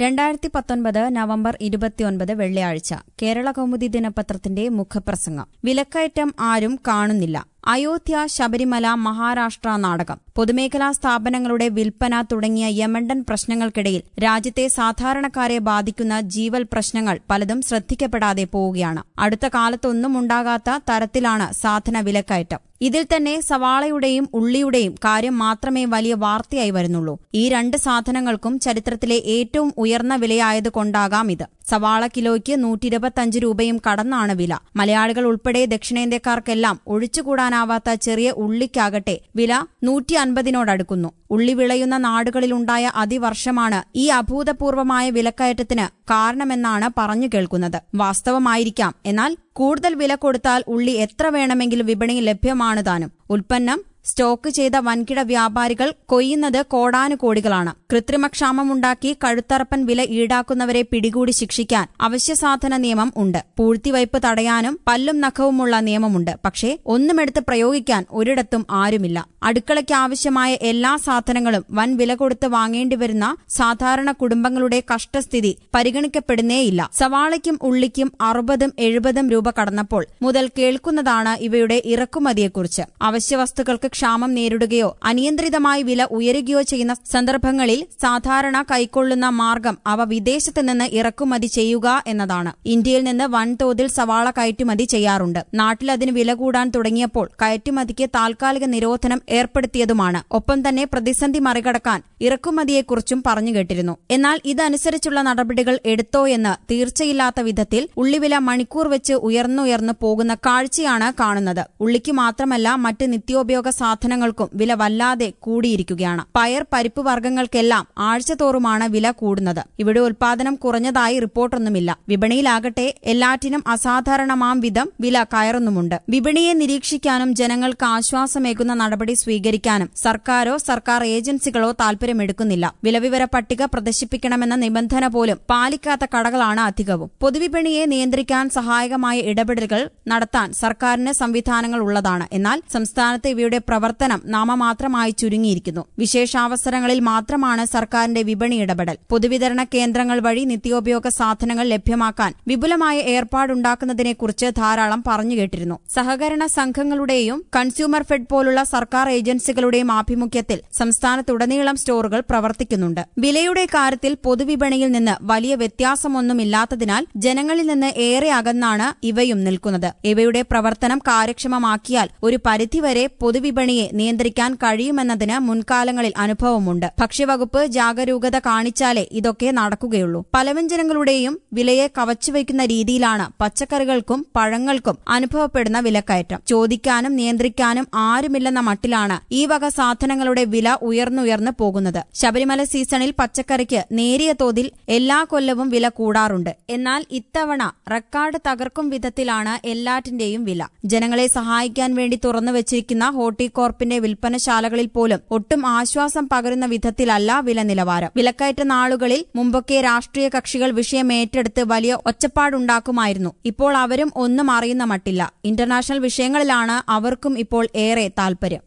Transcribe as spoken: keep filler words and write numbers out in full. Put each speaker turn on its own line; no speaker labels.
രണ്ടായിരത്തി പത്തൊൻപത് നവംബർ ഇരുപത്തിയൊൻപത് വെള്ളിയാഴ്ച കേരള കൗമുദി ദിനപത്രത്തിന്റെ മുഖപ്രസംഗം. വിലക്കയറ്റം ആരും കാണുന്നില്ല. അയോധ്യ, ശബരിമല, മഹാരാഷ്ട്ര നാടകം. പൊതുമേഖലാ സ്ഥാപനങ്ങളുടെ വിൽപ്പന തുടങ്ങിയ യമണ്ടൻ പ്രശ്നങ്ങൾക്കിടയിൽ രാജ്യത്തെ സാധാരണക്കാരെ ബാധിക്കുന്ന ജീവൽ പ്രശ്നങ്ങൾ പലതും ശ്രദ്ധിക്കപ്പെടാതെ പോവുകയാണ്. അടുത്ത കാലത്തൊന്നും ഉണ്ടാകാത്ത തരത്തിലാണ് സാധന വിലക്കയറ്റം. ഇതിൽ തന്നെ സവാളയുടെയും ഉള്ളിയുടെയും കാര്യം മാത്രമേ വലിയ വാർത്തയായി വരുന്നുള്ളൂ. ഈ രണ്ട് സാധനങ്ങൾക്കും ചരിത്രത്തിലെ ഏറ്റവും ഉയർന്ന വിലയായതുകൊണ്ടാകാം ഇത്. സവാള കിലോയ്ക്ക് നൂറ്റി ഇരുപത്തിയഞ്ച് രൂപയും കടന്നാണ് വില. മലയാളികൾ ഉൾപ്പെടെ ദക്ഷിണേന്ത്യക്കാർക്കെല്ലാം ഒഴിച്ചുകൂടാനാവാത്ത ചെറിയ ഉള്ളിക്കാകട്ടെ വില നൂറ്റി അൻപതിനോടടുക്കുന്നു. ഉള്ളി വിളയുന്ന നാടുകളിലുണ്ടായ അതിവർഷമാണ് ഈ അഭൂതപൂർവമായ വിലക്കയറ്റത്തിന് കാരണമെന്നാണ് പറഞ്ഞു കേൾക്കുന്നത്. വാസ്തവമായിരിക്കാം. എന്നാൽ കൂടുതൽ വില കൊടുത്താൽ ഉള്ളി എത്ര വേണമെങ്കിലും വിപണിയിൽ ലഭ്യമാണ് താനും. ഉൽപ്പന്നം സ്റ്റോക്ക് ചെയ്ത വൻകിട വ്യാപാരികൾ കൊയ്യുന്നത് കോടാനുകോടികളാണ്. കൃത്രിമക്ഷാമമുണ്ടാക്കി കഴുത്തറപ്പൻ വില ഈടാക്കുന്നവരെ പിടികൂടി ശിക്ഷിക്കാൻ അവശ്യസാധന നിയമം ഉണ്ട്. പൂഴ്ത്തിവയ്പ് തടയാനും പല്ലും നഖവുമുള്ള നിയമമുണ്ട്. പക്ഷേ ഒന്നുമെടുത്ത് പ്രയോഗിക്കാൻ ഒരിടത്തും ആരുമില്ല. അടുക്കളയ്ക്ക് ആവശ്യമായ എല്ലാ സാധനങ്ങളും വൻ വില കൊടുത്ത് വാങ്ങേണ്ടിവരുന്ന സാധാരണ കുടുംബങ്ങളുടെ കഷ്ടസ്ഥിതി പരിഗണിക്കപ്പെടുന്നേയില്ല. സവാളയ്ക്കും ഉള്ളിക്കും അറുപതും എഴുപതും രൂപ കടന്നപ്പോൾ മുതൽ കേൾക്കുന്നതാണ് ഇവയുടെ ഇറക്കുമതിയെക്കുറിച്ച്. അവശ്യവസ്തുക്കൾക്ക് ക്ഷാമം നേരിടുകയോ അനിയന്ത്രിതമായി വില ഉയരുകയോ ചെയ്യുന്ന സന്ദർഭങ്ങളിൽ സാധാരണ കൈക്കൊള്ളുന്ന മാർഗം അവ വിദേശത്ത് നിന്ന് ഇറക്കുമതി ചെയ്യുക എന്നതാണ്. ഇന്ത്യയിൽ നിന്ന് വൻതോതിൽ സവാള കയറ്റുമതി ചെയ്യാറുണ്ട്. നാട്ടിൽ അതിന് വില കൂടാൻ തുടങ്ങിയപ്പോൾ കയറ്റുമതിക്ക് താൽക്കാലിക നിരോധനം ഏർപ്പെടുത്തിയതുമാണ്. ഒപ്പം തന്നെ പ്രതിസന്ധി മറികടക്കാൻ ഇറക്കുമതിയെക്കുറിച്ചും പറഞ്ഞുകേട്ടിരുന്നു. എന്നാൽ ഇതനുസരിച്ചുള്ള നടപടികൾ എടുത്തോ എന്ന് തീർച്ചയില്ലാത്ത വിധത്തിൽ ഉള്ളിവില മണിക്കൂർ വെച്ച് ഉയർന്നുയർന്നു പോകുന്ന കാഴ്ചയാണ് കാണുന്നത്. ഉള്ളിക്ക് മാത്രമല്ല മറ്റ് നിത്യോപയോഗ സാധനങ്ങൾക്കും വില വല്ലാതെ കൂടിയിരിക്കുകയാണ്. പയർ, പരിപ്പ് വർഗ്ഗങ്ങൾക്കെല്ലാം ആഴ്ചതോറുമാണ് വില കൂടുന്നത്. ഇവിടെ ഉൽപാദനം കുറഞ്ഞതായി റിപ്പോർട്ടൊന്നുമില്ല. വിപണിയിലാകട്ടെ എല്ലാറ്റിനും അസാധാരണമാം വിധം വില കയറുന്നുമുണ്ട്. വിപണിയെ നിരീക്ഷിക്കാനും ജനങ്ങൾക്ക് ആശ്വാസമേകുന്ന നടപടി സ്വീകരിക്കാനും സർക്കാരോ സർക്കാർ ഏജൻസികളോ താൽപര്യമെടുക്കുന്നില്ല. വിലവിവര പട്ടിക പ്രദർശിപ്പിക്കണമെന്ന നിബന്ധന പോലും പാലിക്കാത്ത കടകളാണ് അധികവും. പൊതുവിപണിയെ നിയന്ത്രിക്കാൻ സഹായകമായ ഇടപെടലുകൾ നടത്താൻ സർക്കാരിന് സംവിധാനങ്ങൾ ഉള്ളതാണ്. എന്നാൽ സംസ്ഥാനത്ത് ഇവയുടെ പ്രവർത്തനം നാമമാത്രമായി ചുരുങ്ങിയിരിക്കുന്നു. വിശേഷാവസരങ്ങളിൽ മാത്രമാണ് സർക്കാരിന്റെ വിപണി ഇടപെടൽ. പൊതുവിതരണ കേന്ദ്രങ്ങൾ വഴി നിത്യോപയോഗ സാധനങ്ങൾ ലഭ്യമാക്കാൻ വിപുലമായ ഏർപ്പാടുണ്ടാക്കുന്നതിനെക്കുറിച്ച് ധാരാളം പറഞ്ഞുകേട്ടിരുന്നു. സഹകരണ സംഘങ്ങളുടെയും കൺസ്യൂമർ ഫെഡ് പോലുള്ള സർക്കാർ ഏജൻസികളുടെയും ആഭിമുഖ്യത്തിൽ സംസ്ഥാനത്തുടനീളം സ്റ്റോറുകൾ പ്രവർത്തിക്കുന്നുണ്ട്. വിലയുടെ കാര്യത്തിൽ പൊതുവിപണിയിൽ നിന്ന് വലിയ വ്യത്യാസമൊന്നുമില്ലാത്തതിനാൽ ജനങ്ങളിൽ നിന്ന് ഏറെ അകന്നാണ് ഇവയും നിൽക്കുന്നത്. ഇവയുടെ പ്രവർത്തനം കാര്യക്ഷമമാക്കിയാൽ ഒരു പരിധിവരെ പൊതുവിപണിയെ നിയന്ത്രിക്കാൻ കഴിയുമെന്നതിന് മുൻകാലങ്ങളിൽ അനുഭവമുണ്ട്. ഭക്ഷ്യവകുപ്പ് ജാഗരൂകത കാണിച്ചാലേ ഇതൊക്കെ നടക്കുകയുള്ളൂ. പലവ്യഞ്ജനങ്ങളുടെയും വിലയെ കവച്ചുവയ്ക്കുന്ന രീതിയിലാണ് പച്ചക്കറികൾക്കും പഴങ്ങൾക്കും അനുഭവപ്പെടുന്ന വിലക്കയറ്റം. ചോദിക്കാനും നിയന്ത്രിക്കാനും ആരുമില്ലെന്ന മട്ടിലാണ് ഈ വക സാധനങ്ങളുടെ വില ഉയർന്നുയർന്നു പോകുന്നത്. ശബരിമല സീസണിൽ പച്ചക്കറിക്ക് നേരിയ തോതിൽ എല്ലാ കൊല്ലവും വില കൂടാറുണ്ട്. എന്നാൽ ഇത്തവണ റെക്കോർഡ് തകർക്കും വിധത്തിലാണ് എല്ലാറ്റിന്റെയും വില. ജനങ്ങളെ സഹായിക്കാൻ വേണ്ടി തുറന്നുവച്ചിരിക്കുന്ന ഹോർട്ടികോർപ്പിന്റെ വിൽപ്പനശാലകളിൽ പോലും ഒട്ടും ആശ്വാസം പകരുന്ന വിധത്തിലല്ല വില നിലവാരം. വിലക്കയറ്റ നാളുകളിൽ മുമ്പൊക്കെ രാഷ്ട്രീയ കക്ഷികൾ വിഷയം ഏറ്റെടുത്ത് വലിയ ഒച്ചപ്പാടുണ്ടാക്കുമായിരുന്നു. ഇപ്പോൾ അവരും ഒന്നും അറിയുന്ന മട്ടില്ല. ഇന്റർനാഷണൽ വിഷയങ്ങളിലാണ് അവർക്കും ഇപ്പോൾ ഏറെ താൽപര്യം.